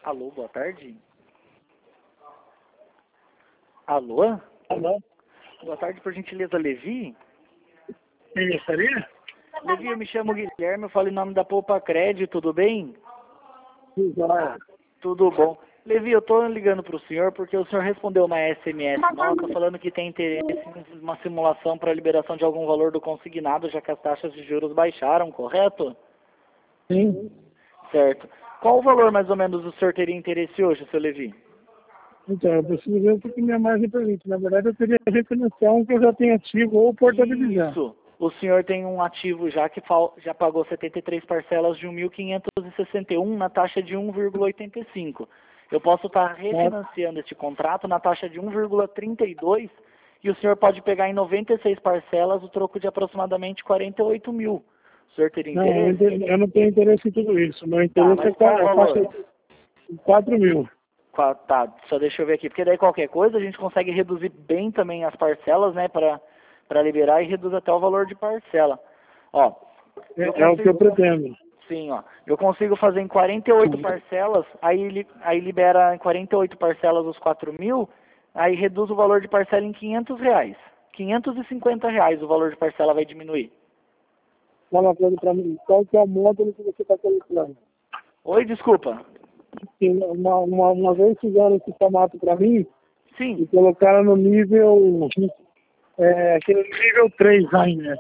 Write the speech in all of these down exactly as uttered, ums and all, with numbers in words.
Alô, boa tarde. Alô? Alô? Boa tarde, por gentileza, Levi? Quem gostaria? Levi, eu me chamo Guilherme, eu falo em nome da Poupa Crédito, tudo bem? Sim, já. Tudo bom. Levi, eu tô ligando pro senhor porque o senhor respondeu uma S M S nossa falando que tem interesse em uma simulação para liberação de algum valor do consignado, já que as taxas de juros baixaram, correto? Sim. Certo. Qual o valor mais ou menos o senhor teria interesse hoje, seu Levi? Então, eu preciso ver o que minha margem permite. Na verdade, eu teria refinanciar que eu já tenho ativo ou portabilizar. Isso. O senhor tem um ativo já que fal- já pagou setenta e três parcelas de mil quinhentos e sessenta e um na taxa de um vírgula oitenta e cinco. Eu posso estar refinanciando este contrato na taxa de um vírgula trinta e dois e o senhor pode pegar em noventa e seis parcelas o troco de aproximadamente quarenta e oito mil. O senhor teria Não, eu interesse? não eu não tenho interesse em tudo isso. Meu Tá, interesse mas é qual o a valor? taxa de quatro mil. Qua- Tá, só deixa eu ver aqui, porque daí qualquer coisa a gente consegue reduzir bem também as parcelas, né, para para liberar e reduz até o valor de parcela. Ó, É, eu é o que eu consigo, pretendo. sim, ó, eu consigo fazer em quarenta e oito parcelas, aí, li- aí libera em quarenta e oito parcelas os quatro mil, aí reduz o valor de parcela em quinhentos reais. quinhentos e cinquenta reais o valor de parcela vai diminuir. Fala uma coisa pra mim. Qual que é o módulo que você está calculando? Oi, desculpa. Porque Uma, uma, uma vez fizeram esse formato para mim e Sim. colocaram no nível, é, aquele nível três ainda.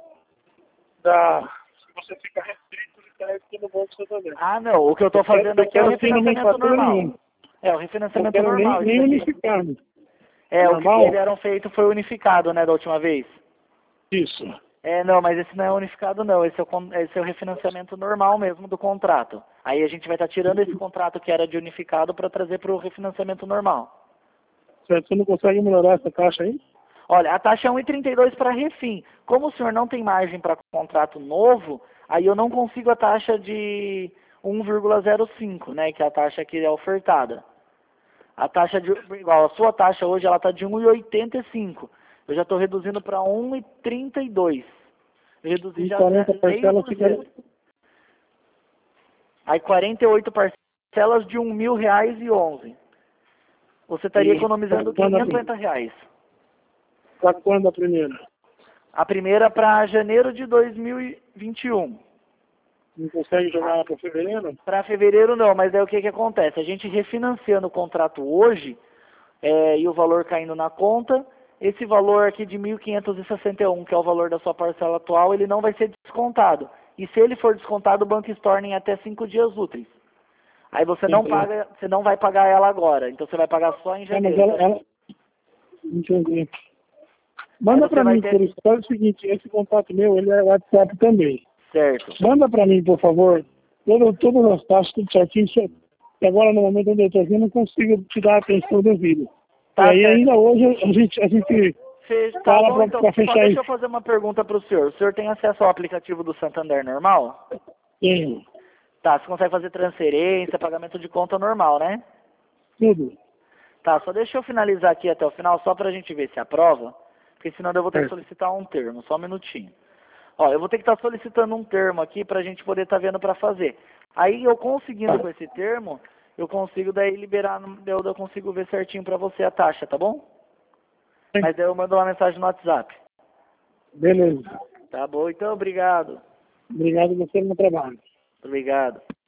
Da, você fica restrito de crédito no Banco Santander. Ah, não, o que eu tô Eu quero, fazendo eu aqui é o quero assim, não me refinanciamento fatura normal. nenhum. É, o Não refinanciamento quero nem, normal, isso nem daqui. unificado. É, o que Normal? eles eram feito foi unificado, né, da última vez. Isso. É, não, mas esse não é unificado não, esse é o, con- esse é o refinanciamento normal mesmo do contrato. Aí a gente vai estar tirando esse contrato que era de unificado para trazer para o refinanciamento normal. Certo? Você não consegue melhorar essa taxa aí? Olha, a taxa é um vírgula trinta e dois para refim. Como o senhor não tem margem para contrato novo, aí eu não consigo a taxa de um vírgula zero cinco, né, que é a taxa que é ofertada. A taxa de, igual, a sua taxa hoje ela está de um vírgula oitenta e cinco. Eu já estou reduzindo para um vírgula trinta e dois. Eu reduzi Em já quarenta meio parcelas por fica... cento. Aí quarenta e oito parcelas de um mil reais e onze. Você estaria E economizando quando quinhentos e a, cinquenta reais. pra quando a primeira? A primeira para janeiro de dois mil e vinte e um. Não consegue jogar lá para fevereiro? Para fevereiro não, mas aí o que, que acontece? A gente refinanciando o contrato hoje, é, e o valor caindo na conta, esse valor aqui de mil quinhentos e sessenta e um, que é o valor da sua parcela atual, ele não vai ser descontado. E se ele for descontado, o banco estorna em até cinco dias úteis. Aí você não Entendi. paga, você não vai pagar ela agora, então você vai pagar só em É, mas janeiro. ela... Então, ela... Entendi. aí Manda você para vai mim, por ter, isso. Faz o seguinte, esse contato meu, ele é WhatsApp também. certo. Manda para mim, por favor, todo, todas as taxas, tudo certinho. só que agora, no momento onde eu estou aqui, eu não consigo te dar a atenção devida. E Tá aí, certo. ainda hoje, a gente, a gente Fe- Tá fala bom, para então. Só fechar deixa eu isso. fazer uma pergunta para o senhor. O senhor tem acesso ao aplicativo do Santander normal? Tem Tá, você consegue fazer transferência, pagamento de conta normal, né? tudo. Tá, só deixa eu finalizar aqui até o final, só pra gente ver se aprova, porque senão eu vou ter que Certo. solicitar um termo, só um minutinho. Ó, eu vou ter que estar solicitando um termo aqui pra gente poder estar vendo pra fazer. Aí eu conseguindo com esse termo, eu consigo daí liberar, no- eu, eu consigo ver certinho pra você a taxa, tá bom? Mas daí eu mando uma mensagem no WhatsApp. Beleza. Tá bom, então obrigado. Obrigado a você no trabalho. Obrigado.